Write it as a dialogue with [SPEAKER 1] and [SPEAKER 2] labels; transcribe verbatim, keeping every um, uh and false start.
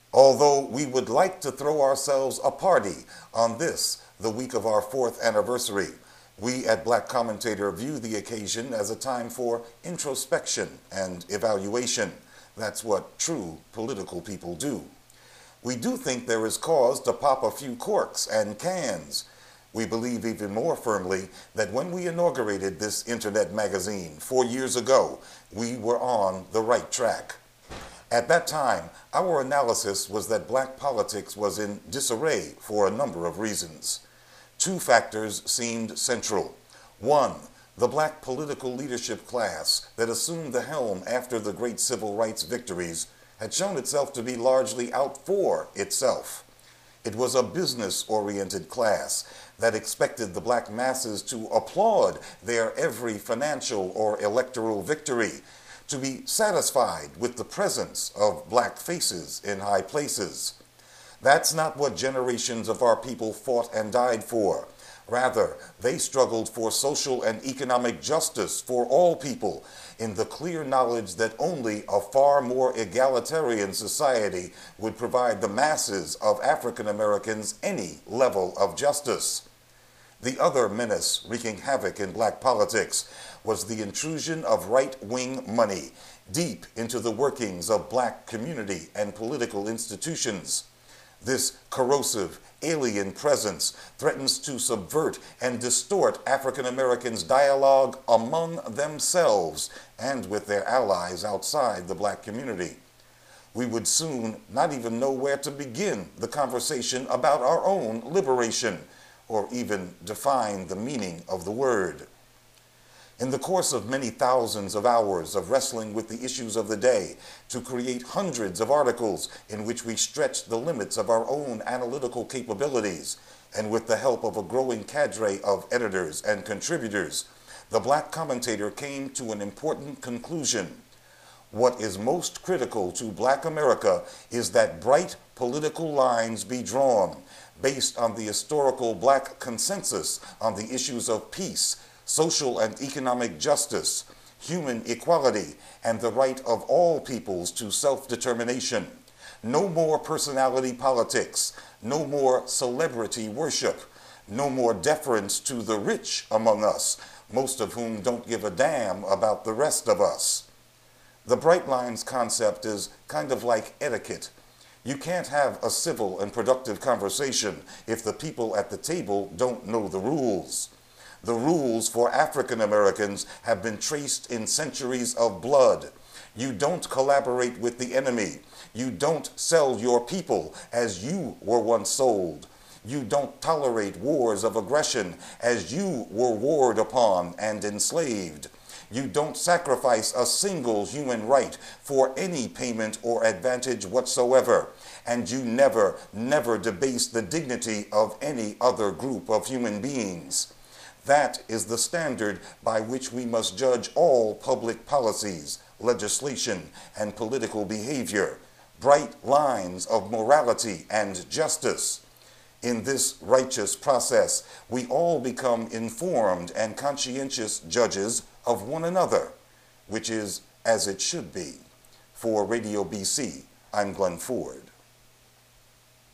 [SPEAKER 1] Although we would like to throw ourselves a party on this, the week of our fourth anniversary, we at Black Commentator view the occasion as a time for introspection and evaluation. That's what true political people do. We do think there is cause to pop a few corks and cans. We believe even more firmly that when we inaugurated this internet magazine four years ago, we were on the right track. At that time, our analysis was that black politics was in disarray for a number of reasons. Two factors seemed central. One, the black political leadership class that assumed the helm after the great civil rights victories had shown itself to be largely out for itself. It was a business-oriented class that expected the black masses to applaud their every financial or electoral victory, to be satisfied with the presence of black faces in high places. That's not what generations of our people fought and died for. Rather, they struggled for social and economic justice for all people, in the clear knowledge that only a far more egalitarian society would provide the masses of African Americans any level of justice. The other menace wreaking havoc in black politics was the intrusion of right-wing money deep into the workings of black community and political institutions. This corrosive, alien presence threatens to subvert and distort African Americans' dialogue among themselves and with their allies outside the black community. We would soon not even know where to begin the conversation about our own liberation, or even define the meaning of the word. In the course of many thousands of hours of wrestling with the issues of the day to create hundreds of articles in which we stretched the limits of our own analytical capabilities, and with the help of a growing cadre of editors and contributors, the Black Commentator came to an important conclusion. What is most critical to Black America is that bright political lines be drawn based on the historical black consensus on the issues of peace, social and economic justice, human equality, and the right of all peoples to self-determination. No more personality politics, no more celebrity worship, no more deference to the rich among us, most of whom don't give a damn about the rest of us. The Bright Lines concept is kind of like etiquette. You can't have a civil and productive conversation if the people at the table don't know the rules. The rules for African Americans have been traced in centuries of blood. You don't collaborate with the enemy. You don't sell your people as you were once sold. You don't tolerate wars of aggression as you were warred upon and enslaved. You don't sacrifice a single human right for any payment or advantage whatsoever. And you never, never debase the dignity of any other group of human beings. That is the standard by which we must judge all public policies, legislation, and political behavior. Bright lines of morality and justice. In this righteous process, we all become informed and conscientious judges of one another, which is as it should be. For Radio B C, I'm Glenn Ford.